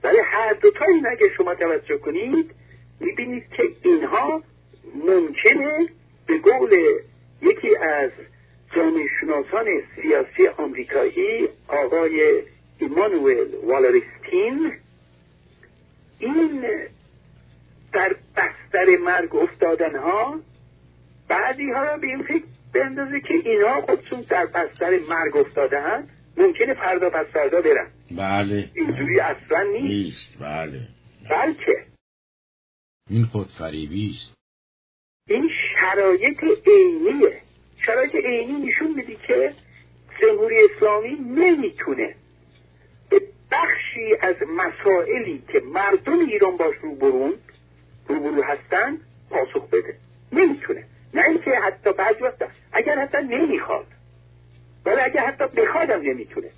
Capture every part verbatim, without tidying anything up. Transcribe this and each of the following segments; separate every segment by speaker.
Speaker 1: ولی هر دوتا این اگه شما توجه کنید میبینید که اینها ممکنه به قول یکی از جامعه شناسان سیاسی آمریکایی آقای ایمانوئل والرستین، این در بستر مرگ افتادن ها بعضی ها را به این فکر بندازه که اینا خودشون در بستر مرگ افتادن ممکنه فردا پس فردا برن.
Speaker 2: بله
Speaker 1: اینجوری اصلا نیست.
Speaker 2: نیست. بله
Speaker 1: بلکه
Speaker 2: این خودفریبی است.
Speaker 1: این شرایط عینیه. شرایط عینی نشون میده که جمهوری اسلامی نمیتونه به بخشی از مسائلی که مردم ایران باش روبرون روبرو هستن پاسخ بده. نمیتونه. نه اینکه حتی بعضی وقتا اگر حتی نمیخواد، ولی اگر حتی بخوادم نمیتونه.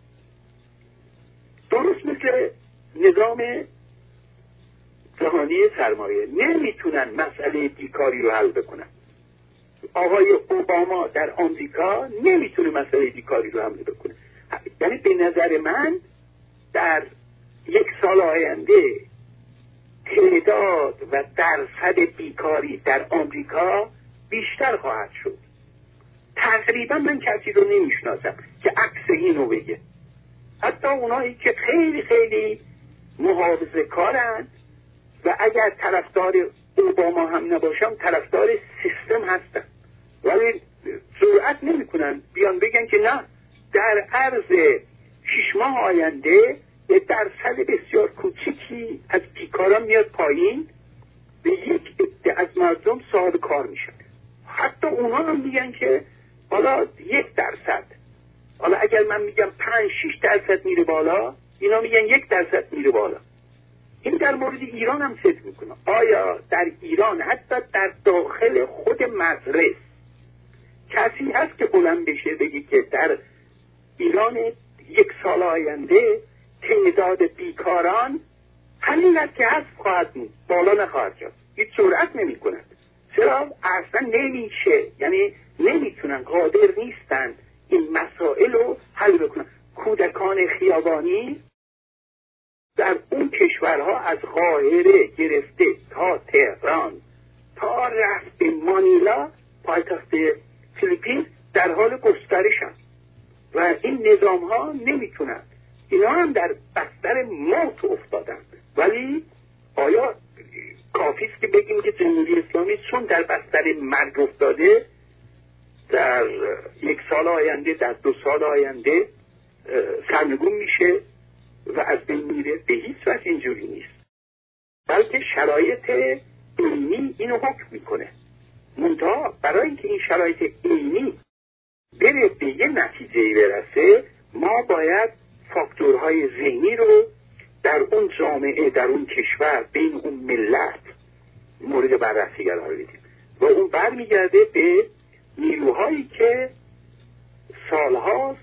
Speaker 1: درست مثل نظام جهانی سرمایه نمیتونن مسئله بیکاری رو حل بکنن. آقای اوباما در آمریکا نمیتونه مسئله بیکاری رو حل بکنه. یعنی به نظر من در یک سال آینده تعداد و درصد بیکاری در آمریکا بیشتر خواهد شد. تقریبا من کسی رو نمیشناسم که عکس اینو بگه. حتی اونایی که خیلی خیلی محافظه کارن و اگر طرفدار اوباما هم نباشم طرفدار سیستم هستن، ولی جرئت نمیکنن بیان بگن که نه در عرض شش ماه آینده یه درصد بسیار کوچیکی از بیکاران میاد پایین، به یک عده از مردم صاحب کار میشن. حتی اونا هم میگن که حالا یک درصد، حالا اگر من میگم پنج شش درصد میره بالا، اینا میگن یک درصد میره بالا. این در مورد ایران هم فکر میکنه. آیا در ایران حتی در داخل خود مجلس کسی هست که بلند بشه بگی که در ایران یک سال آینده تعداد بیکاران همین است که هست خواهد بود، بالا نخواهد شد؟ هیچ جرئت نمی کند. چرا؟ اصلا نمیشه. یعنی نمیتونن، قادر نیستن این مسائل رو حل بکنن. کودکان خیابانی در اون کشورها از قاهره گرفته تا تهران تا رفت به مانیلا پایتخت فیلیپین در حال گسترشن و این نظام ها نمیتونن. اینا هم در بستر موت افتادن. ولی آیا کافیست که بگیم که جمهوری اسلامی چون در بستر مرگ افتاده در یک سال آینده، در دو سال آینده سرنگون میشه و از بین میره؟ به هیچ وجه اینجوری نیست. بلکه شرایط عینی اینو حکم میکنه. منتها برای اینکه این شرایط عینی بره به یه نتیجه برسه، ما باید فاکتورهای ذهنی رو در اون جامعه، در اون کشور، بین اون ملت مورد بررسی قرار بدیم و اون برمیگرده به نیروهایی که سالهاست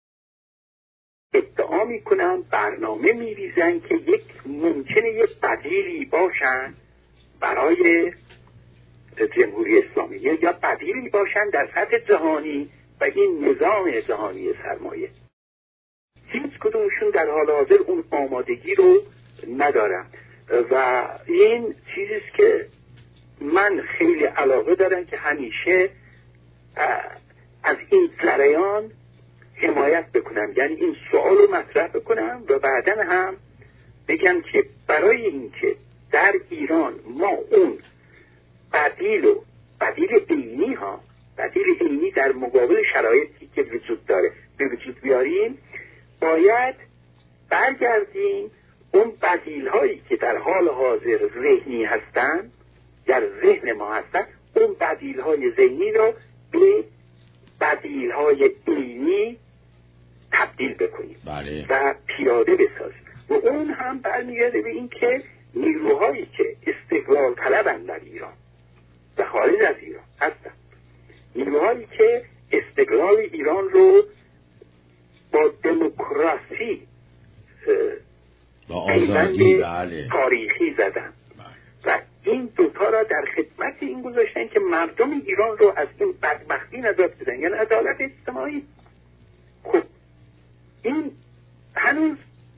Speaker 1: ادعا میکنن، برنامه میریزن که یک ممکنه یک بدیلی باشن برای جمهوری اسلامی یا بدیلی باشن در سطح جهانی و این نظام جهانی سرمایه. هیچ کدومشون در حال حاضر اون آمادگی رو ندارن و این چیزیست که من خیلی علاقه دارم که همیشه از این جریان حمایت بکنم. یعنی این سوال رو مطرح بکنم و بعداً هم بگم که برای اینکه در ایران ما اون بدیل و بدیل عینی ها بدیل عینی در مقابل شرایطی که وجود داره به وجود بیاریم، باید برگردیم اون بدیل هایی که در حال حاضر ذهنی هستن، در ذهن ما هستن، اون بدیل های ذهنی رو به بدیل های عینی تبدیل بکنیم
Speaker 2: بله.
Speaker 1: و پیاده بسازیم. و اون هم برمیگرده به این که نیروهایی که استقلال طلبن در ایران و خارج از ایران هستن، نیروهایی که استقلال ایران رو با دموکراسی
Speaker 2: با آزادی بله.
Speaker 1: تاریخی زدن
Speaker 2: بله.
Speaker 1: و این دوتا را در خدمت این گذاشتن که مردم ایران رو از این بدبختی نجات بدن، یعنی عدالت اجتماعی. خب این هنوز اتفاق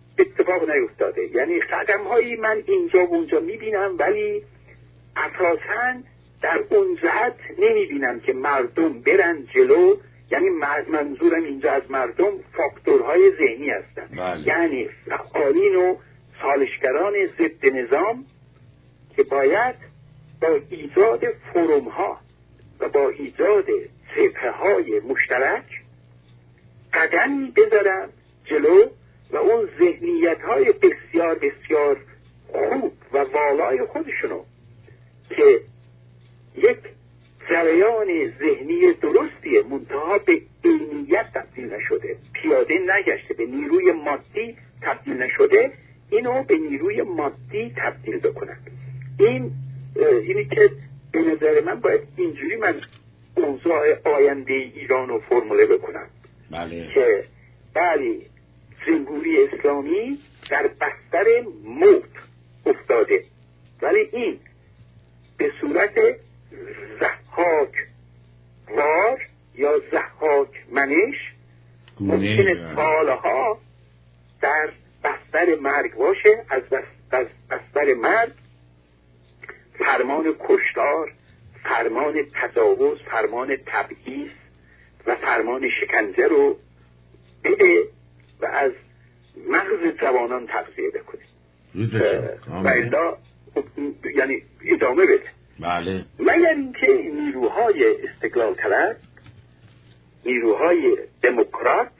Speaker 1: اتفاق نیفتاده. یعنی قدم هایی من اینجا و اونجا میبینم، ولی اساساً در اون جهت نمیبینم که مردم برن جلو. یعنی منظورم اینجا از مردم فاکتورهای ذهنی هستن.
Speaker 2: بله.
Speaker 1: یعنی فعالین و سالشگران ضد نظام که باید با ایجاد فروم ها و با ایجاد جبهه های مشترک قدمی بذارن جلو و اون ذهنیت های بسیار بسیار خوب و والای خودشونو که یک جریان ذهنی درستیه منتها به عینیت تبدیل نشده، پیاده نگشته، به نیروی مادی تبدیل نشده، اینو به نیروی مادی تبدیل بکنن. این اینی که به نظر من باید اینجوری من اوضاع آینده ایران رو فرموله بکنم.
Speaker 2: بله.
Speaker 1: که بله جمهوری اسلامی در بستر موت افتاده، ولی این به صورت ضحاک وار یا ضحاک منش ممکنه سالها در بستر مرگ باشه. از بستر مرگ فرمان کشتار، فرمان تجاوز، فرمان تبعیض و فرمان شکنجه رو بده و از مغز جوانان تغذیه بکنه و الا یعنی ادامه بده.
Speaker 2: بله.
Speaker 1: مگر اینکه نیروهای استقلال طلب، نیروهای دموکرات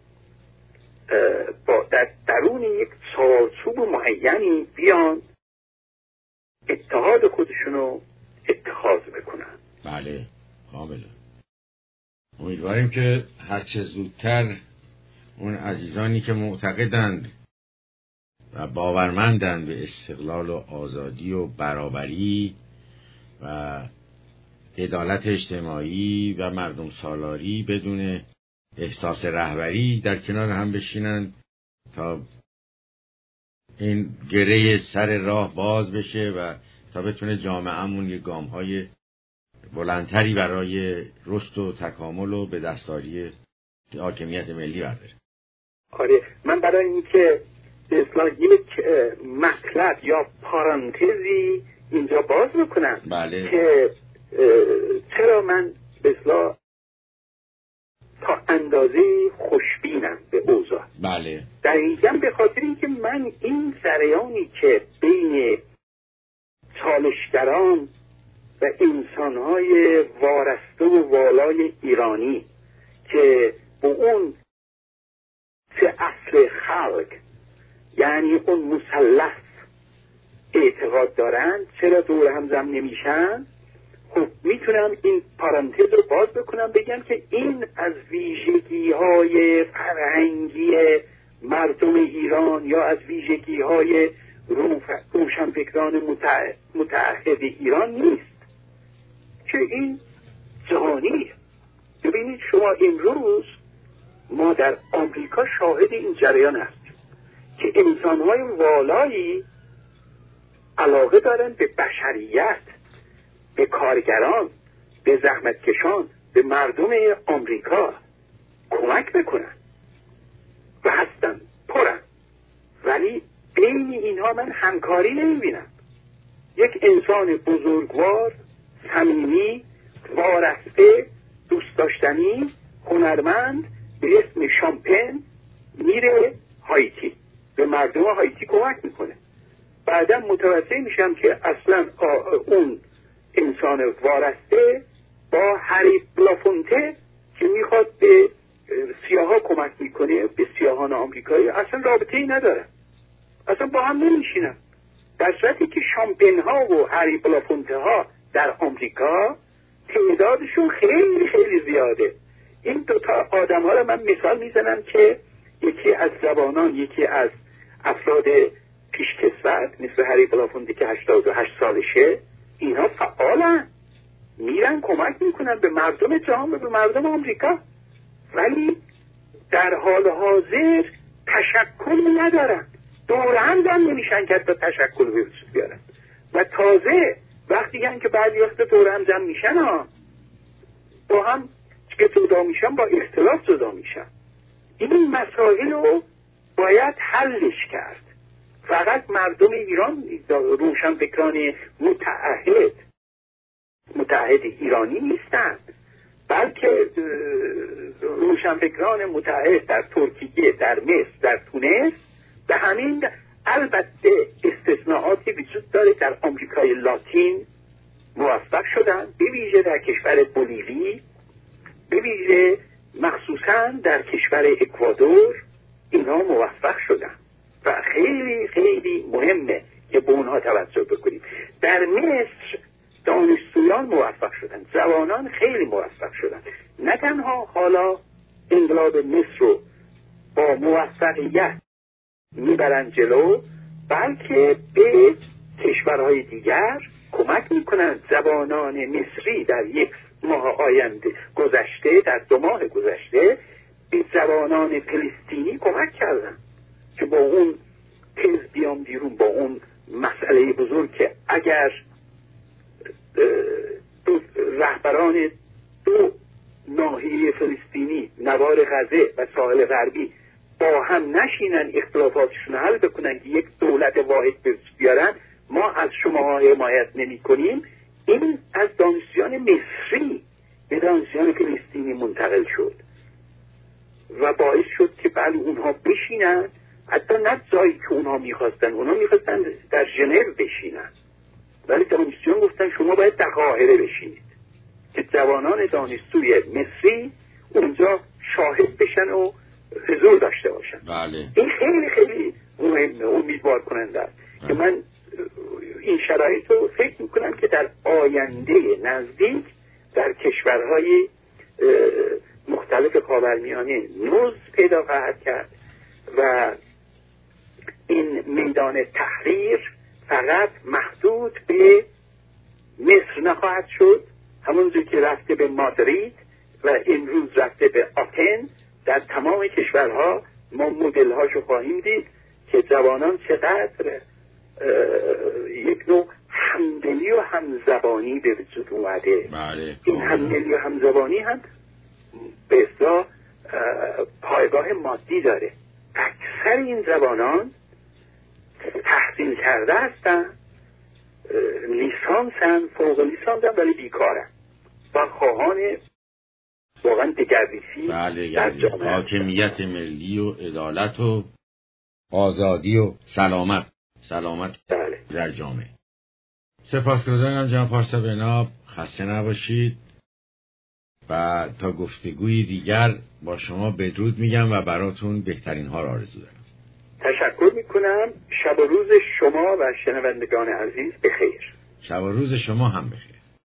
Speaker 1: با در درون یک چارچوب معینی بیان اتحاد خودشونو اتخاذ بکنن.
Speaker 2: بله کاملا. امیدواریم که هرچه زودتر اون عزیزانی که معتقدند و باورمندند به استقلال و آزادی و برابری و عدالت اجتماعی و مردم سالاری بدون احساس رهبری در کنار هم بشینن تا این گره سر راه باز بشه و تا بتونه جامعه‌مون یه گام‌های بلندتری برای رشد و تکامل و به دستاری حاکمیت ملی برداره.
Speaker 1: آره، من برای اینکه به اصطلاح یک مطلب یا پارانتزی اینجا باز بکنم.
Speaker 2: بله.
Speaker 1: که چرا من به اصطلاح تا اندازه خوشبینم به اوضاع.
Speaker 2: بله.
Speaker 1: دقیقاً به خاطر اینکه من این جریانی که بین چالشگران و انسانهای وارسته و والای ایرانی که به اون سه اصل خلق یعنی اون مثلث اعتقاد دارن چرا دور هم جمع نمیشن؟ خب میتونم این پارانتز رو باز بکنم بگم که این از ویژگی های فرهنگی مردم ایران یا از ویژگی های روشنفکران متعهد ایران نیست، که این جهانیه. ببینید شما امروز ما در آمریکا شاهد این جریان هستیم که انسانهای والایی علاقه دارن به بشریت، به کارگران، به زحمتکشان، به مردم آمریکا کمک بکنن و هستن پرن، ولی بین اینها من همکاری نمیبینم. یک انسان بزرگوار، صمیمی، وارسته، دوست داشتنی، هنرمند به اسم شامپن میره هایتی، به مردم هایتی کمک میکنه. بعدا متوجه میشم که اصلا اون انسان وارسته با هری بلافونته که میخواد به سیاها کمک میکنه، به سیاهان آمریکایی، اصلا رابطه ای نداره، اصلا با هم نمیشینن. در صورتی که شامپن ها و هری بلافونته ها در آمریکا تعدادشون خیلی خیلی زیاده. این دوتا آدم ها رو من مثال میزنم که یکی از جوانان، یکی از افراد پیشکسوت مثل هری بلافونته که هشتاد و هشت سالشه، اینها فعالن، میرن کمک میکنن به مردم جهان و به مردم آمریکا، ولی در حال حاضر تشکل ندارن، دور هم دم نمیشن که تا تشکل بیارن. و تازه وقتی هم که بعضی وقت دور هم جمع میشن ها با هم که جدا میشن با اختلاف جدا میشن. این مسائل رو باید حلش کرد. فقط مردم ایران روشنفکران متعهد متعهد ایرانی نیستند، بلکه روشنفکران متعهد در ترکیه، در مصر، در تونس، به همین البته استثناءاتی وجود داره در آمریکای لاتین موفق شدن، به ویژه در کشور بولیوی، به ویژه مخصوصا در کشور اکوادور اینا موفق شدن و خیلی خیلی مهمه که به اونها توجه بکنیم. در مصر دانشجویان موفق شدن، جوانان خیلی موفق شدن. نه تنها حالا انقلاب مصر رو با موفقیت میبرن جلو، بلکه به کشورهای دیگر کمک میکنن. جوانان مصری در یک ماه آینده گذشته، در دو ماه گذشته، به جوانان فلسطینی کمک کردن که با اون تز بیام بیرون، با اون مسئله بزرگ که اگر دو رهبران دو ناحیه فلسطینی، نوار غزه و ساحل غربی، با هم نشینن اختلافاتشون حل بکنن که یک دولت واحد بیارن، ما از شما حمایت نمی کنیم. این از دانشجویان مصری به دانشجویان فلسطینی منتقل شد و باعث شد که بله اونها بشینن، حتی نه جایی که اونها میخواستن، اونها میخواستن در ژنو بشینن، ولی دانشجویان گفتن شما باید در قاهره بشینید که جوانان دانشجوی مصری اونجا شاهد بشن و حضور داشته باشن.
Speaker 2: بله.
Speaker 1: این خیلی خیلی مهمه، امیدوار کننده است که من این شرایط رو فکر میکنم که در آینده نزدیک در کشورهای مختلف خاورمیانه نوز پیدا خواهد کرد و این میدان تحریر فقط محدود به مصر نخواهد شد، همونجور که رفته به مادرید و امروز رفته به آتن. در تمام کشورها ما مدل هاشو خواهیم دید که جوانان چقدر یک نوع همدلی و همزبانی به وجود اومده.
Speaker 2: بله.
Speaker 1: این همدلی و همزبانی هم به اصطلاح پایگاه مادی داره. اکثر این جوانان تحصیل کرده هستن، لیسانسن، فوق لیسانسن، ولی بیکارن و خواهان واقعا دگردیسی
Speaker 2: بله
Speaker 1: در جامعه،
Speaker 2: حاکمیت ملی و عدالت و آزادی و سلامت سلامت
Speaker 1: بله.
Speaker 2: در جامعه. سپاسگزارم جناب پارسا بهنام، خسته نباشید و تا گفتگوی دیگر با شما بدرود میگم و براتون بهترین ها را آرزو دارم.
Speaker 1: تشکر میکنم. شب و روز شما و شنوندگان عزیز بخیر.
Speaker 2: شب و روز شما هم بخیر.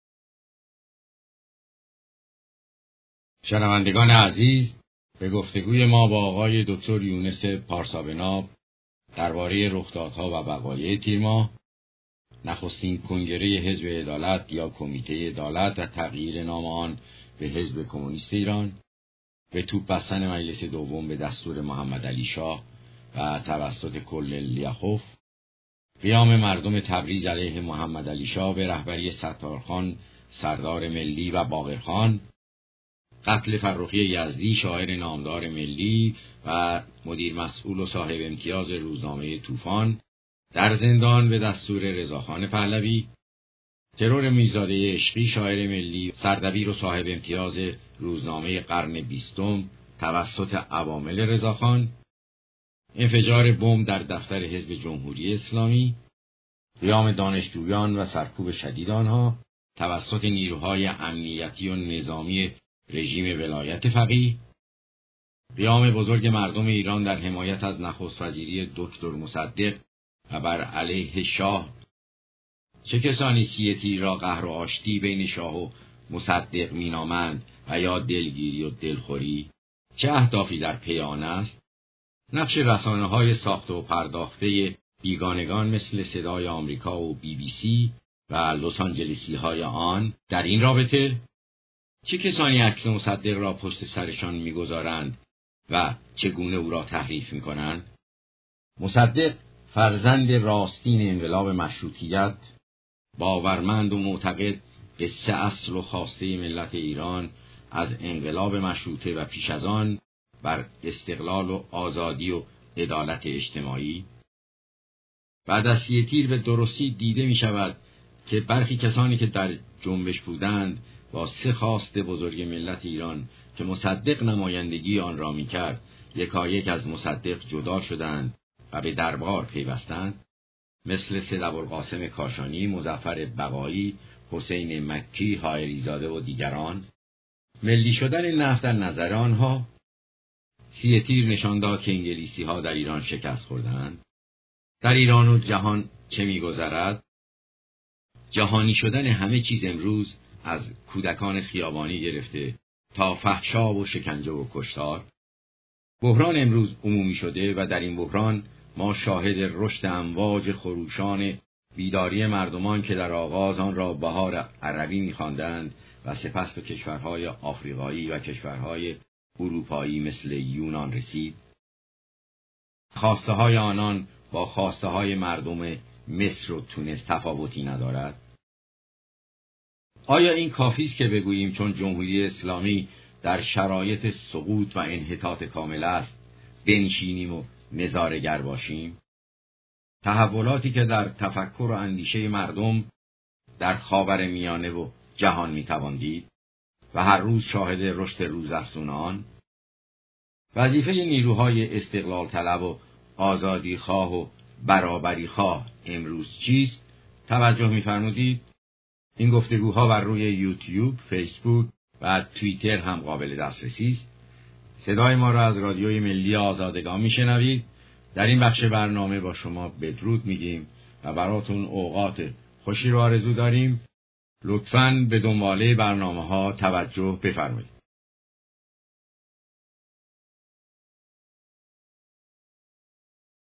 Speaker 2: شنوندگان عزیز، به گفتگوی ما با آقای دکتر یونس پارسا بهنام درباره رخدادها و وقایع تیر ماه، نخستین کنگره حزب عدالت یا کمیته عدالت و تغییر نام آن به حزب کمونیست ایران، به توپ بستن مجلس دوم به دستور محمد علی شاه و توسط کل لیاخوف، قیام مردم تبریز علیه محمد علی شاه به رهبری ستارخان سردار ملی و باقرخان، قتل فرخی یزدی شاعر نامدار ملی و مدیر مسئول و صاحب امتیاز روزنامه طوفان در زندان به دستور رضاخان پهلوی، ترور میرزاده عشقی شاعر ملی سردبیر و صاحب امتیاز روزنامه قرن بیستم توسط عوامل رضاخان، انفجار بمب در دفتر حزب جمهوری اسلامی، قیام دانشجویان و سرکوب شدید آنها توسط نیروهای امنیتی و نظامی رژیم ولایت فقیه، قیام بزرگ مردم ایران در حمایت از نخست وزیری دکتر مصدق و بر علیه شاه. چه کسانی سیه تیر را قهر و آشتی بین شاه و مصدق مینامند و یا دلگیری و دلخوری؟ چه اهدافی در پی آن است؟ نقش رسانه‌های ساخته و پرداخته بیگانگان مثل صدای آمریکا و بی بی سی و لس آنجلسی های آن در این رابطه؟ چه کسانی عکس مصدق را پشت سرشان می‌گذارند و چگونه او را تحریف می‌کنند؟ مصدق فرزند راستین انقلاب مشروطیت، باورمند و معتقد به سه اصل و خواسته ملت ایران از انقلاب مشروطه و پیش از آن بر استقلال و آزادی و عدالت اجتماعی. بعد از سی تیر به درستی دیده می شود که برخی کسانی که در جنبش بودند با سه خواست بزرگ ملت ایران که مصدق نمایندگی آن را می کرد، یکایک از مصدق جدا شدند و به دربار پیوستند، مثل سید ابوالقاسم کاشانی، مظفر بقایی، حسین مکی، حائری‌زاده و دیگران. ملی شدن نفت در نظر آنها سی تیر نشان داد که انگلیسی ها در ایران شکست خوردند. در ایران و جهان چه می‌گذرد؟ جهانی شدن همه چیز امروز از کودکان خیابانی گرفته تا فحشا و شکنجه و کشتار. بحران امروز عمومی شده و در این بحران ما شاهد رشد امواج خروشان بیداری مردمان که در آغاز آن را بهار عربی می‌خواندند و سپس به کشورهای آفریقایی و کشورهای اروپایی مثل یونان رسید. خواسته های آنان با خواسته های مردم مصر و تونس تفاوتی ندارد. آیا این کافی است که بگوییم چون جمهوری اسلامی در شرایط سقوط و انحطاط کامل است بنشینیم و نظاره‌گر باشیم؟ تحولاتی که در تفکر و اندیشه مردم در خاورمیانه و جهان میتوان دید و هر روز شاهد رشد روزافزون آن. وظیفه نیروهای استقلال طلب و آزادی خواه و برابری خواه امروز چیست؟ توجه می‌فرمودید؟ این گفتگوها بر روی یوتیوب، فیسبوک و توییتر هم قابل دسترسی است. صدای ما را از رادیوی ملی آزادگان میشنوید. در این بخش برنامه با شما بدرود میگیم و براتون اوقات خوشی رو آرزو داریم. لطفاً به دنباله برنامه‌ها توجه بفرمایید.